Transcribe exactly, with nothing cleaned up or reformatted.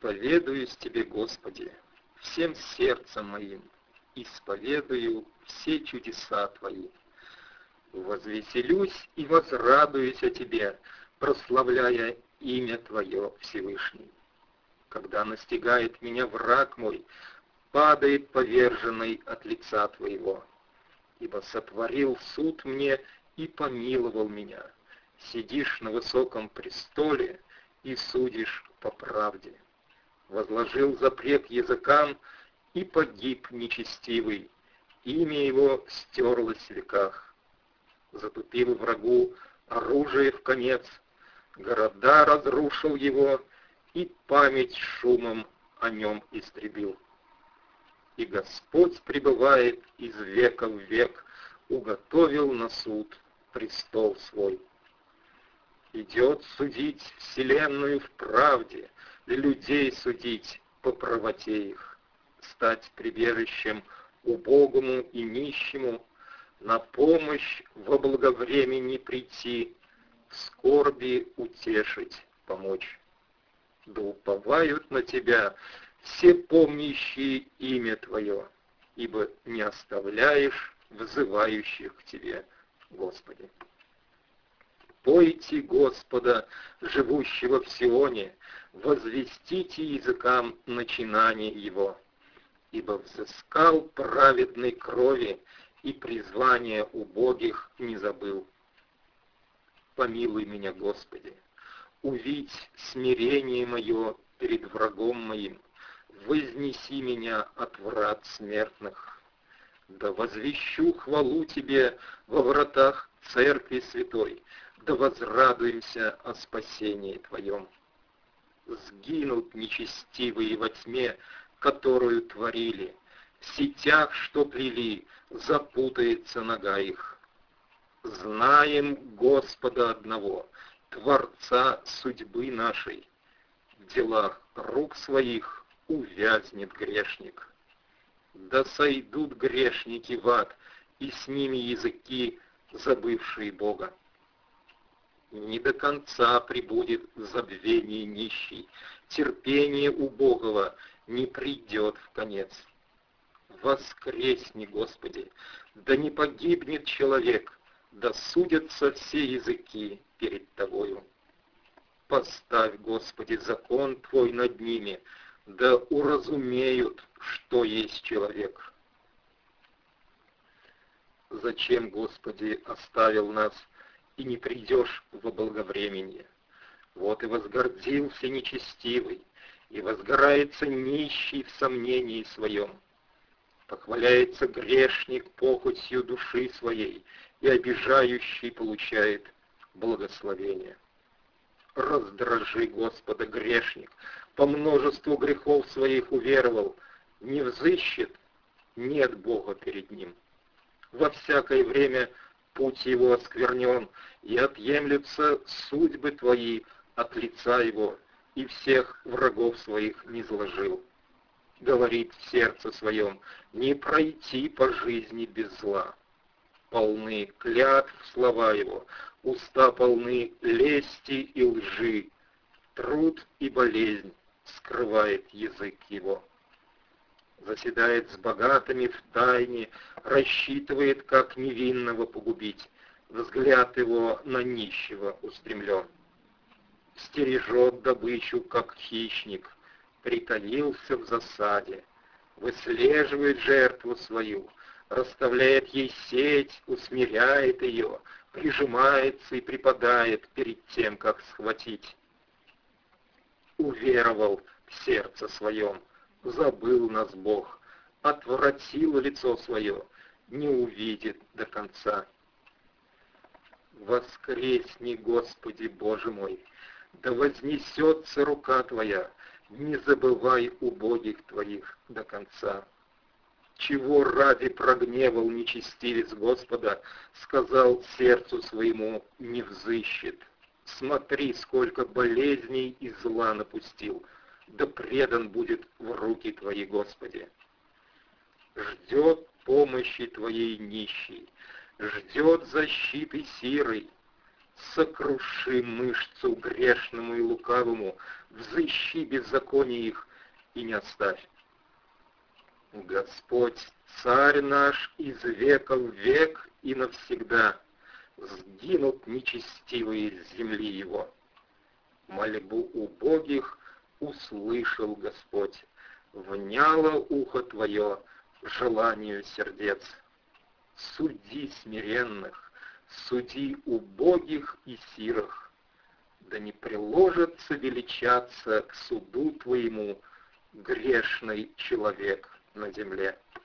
Исповедуюсь Тебе, Господи, всем сердцем моим, исповедую все чудеса Твои. Возвеселюсь и возрадуюсь о Тебе, прославляя имя Твое, Всевышний. Когда настигает меня враг мой, падает поверженный от лица Твоего. Ибо сотворил суд мне и помиловал меня. Сидишь на высоком престоле и судишь по правде. Возложил запрет языкам, и погиб нечестивый. Имя его стерлось в веках. Затупил врагу оружие в конец, города разрушил его, и память шумом о нем истребил. И Господь пребывает из века в век, уготовил на суд престол свой. Идет судить вселенную в правде, людей судить по правоте их, стать прибежищем убогому и нищему, на помощь во благовремени прийти, в скорби утешить, помочь. Да уповают на Тебя все помнящие имя Твое, ибо не оставляешь взывающих к Тебе, Господи. Пойте Господа, живущего в Сионе, возвестите языкам начинание Его, ибо взыскал праведной крови и призвание убогих не забыл. Помилуй меня, Господи, увидь смирение мое перед врагом моим, вознеси меня от врат смертных. Да возвещу хвалу Тебе во вратах Церкви Святой, да возрадуемся о спасении Твоем. Сгинут нечестивые во тьме, которую творили, в сетях, что плели, запутается нога их. Знаем Господа одного, Творца судьбы нашей, в делах рук своих увязнет грешник. Да сойдут грешники в ад, и с ними языки, забывшие Бога. Не до конца прибудет забвение нищий, терпение убогого не придет в конец. Воскресни, Господи, да не погибнет человек, да судятся все языки перед Тобою. Поставь, Господи, закон Твой над ними, да уразумеют, что есть человек. Зачем, Господи, оставил нас, и не придешь во благовременье? Вот и возгордился нечестивый, и возгорается нищий в сомнении своем. Похваляется грешник похотью души своей, и обижающий получает благословение. Раздражи, Господа, грешник, по множеству грехов своих уверовал, не взыщет, нет Бога перед ним. Во всякое время путь его осквернен, и отъемлются судьбы Твои от лица его, и всех врагов своих не зложил. Говорит в сердце своем, не пройти по жизни без зла. Полны клятв слова его, уста полны лести и лжи, труд и болезнь скрывает язык его. Заседает с богатыми в тайне, рассчитывает, как невинного погубить, взгляд его на нищего устремлен. Стережет добычу, как хищник, притаился в засаде, выслеживает жертву свою, расставляет ей сеть, усмиряет ее, прижимается и припадает перед тем, как схватить. Уверовал в сердце своем, забыл нас Бог, отвратил лицо свое, не увидит до конца. Воскресни, Господи, Боже мой, да вознесется рука Твоя, не забывай убогих Твоих до конца. Чего ради прогневал нечестивец Господа, сказал сердцу своему, не взыщет. Смотри, сколько болезней и зла напустил, да предан будет в руки Твои, Господи. Ждет помощи Твоей нищий, ждет защиты сирой. Сокруши мышцу грешному и лукавому, взыщи беззаконие их и не оставь. Господь, Царь наш, из века в век и навсегда, сгинут нечестивые с земли Его. Мольбу убогих услышал Господь, вняло ухо Твое желанию сердец. Суди смиренных, суди убогих и сирых, да не приложится величаться к суду Твоему грешный человек на земле.